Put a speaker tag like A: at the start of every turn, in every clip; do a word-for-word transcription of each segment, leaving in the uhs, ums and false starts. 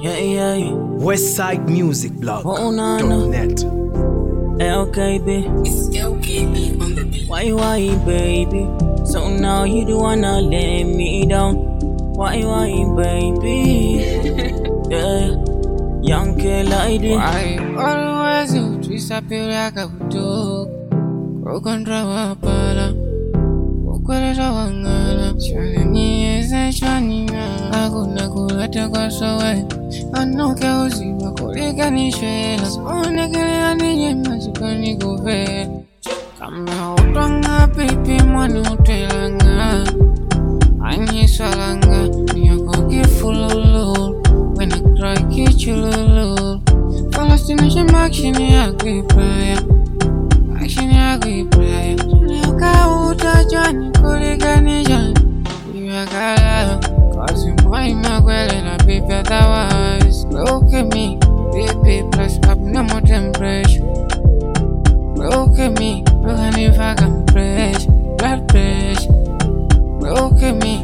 A: Yeah, yeah, yeah.
B: Westside Music Blog.
A: Oh, no, no.
B: Net.
A: L K B.
C: It's L K B on the beat.
A: Why, why, baby? So now you do wanna let me down. Why, why, baby? Yeah. Young K lady.
D: Why always you disappear like a dog? Broken draw pala. Ukweleza wangala. Shani eze shani na. Hakuna kuleta kwa sawe. Anoke uzima kuliganishwela. Sonekele nije majikani kuve. Kama utwanga pipi mwani utelanga. Anyi salanga. Miyoko kifululu. When I cry kichululu. Palestination action ya kipaya. Action ya kipaya. Leka utajani kuliganisha. Iwakala. Cause my makwele na pipi otherwise. Look at me. Baby plus abnormal temperature. Look at me. Look at me if I can press. Blood pressure. Look at me.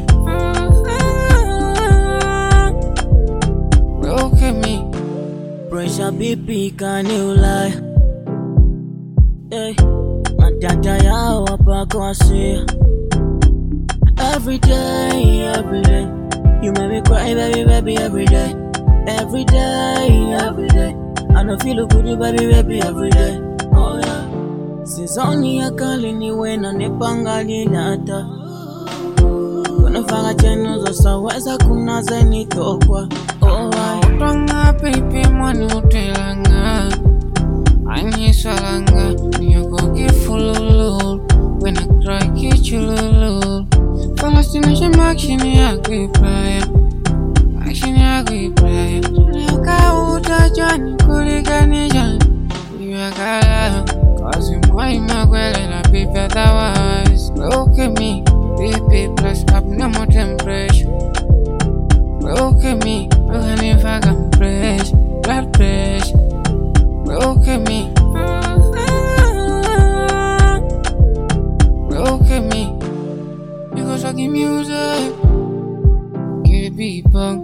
D: Look at me.
A: Pressure B P can you lie? Hey, matata yao hapa kwa sia. Every day, every day, you make me cry, baby, baby, every day. Every day, every day, I don't feel good, baby, baby, every day. Oh yeah. Sizoni ya kali ni wena nepanga linata. Kuna faga cheno za saweza kuna zeni tokwa. Oh why?
D: Utwanga pipi mwani utelanga. Anyi salanga. Miyoko kifululu. When I cry kichululu. Palestination action ya kipaya. Action ya kipaya. Leka utajani kuliganisha. Iwakala. Cause my makwele na pipi otherwise. Look at me. Baby plus abnormal temperature. Look at me. Look at me if I can press. Blood pressure. Look at me. Look at me. You go talking music. K B punk.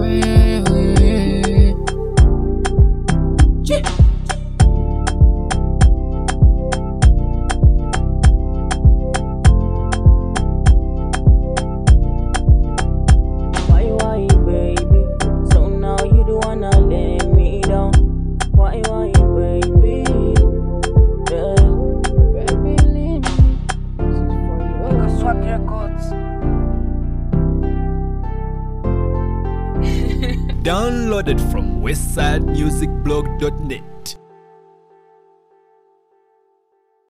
A: Why, why, baby? So now you do wanna let me down. Why, why, baby? Yeah. Baby, leave me. This is for you.
C: Swag Records.
B: Downloaded from westside music blog dot net.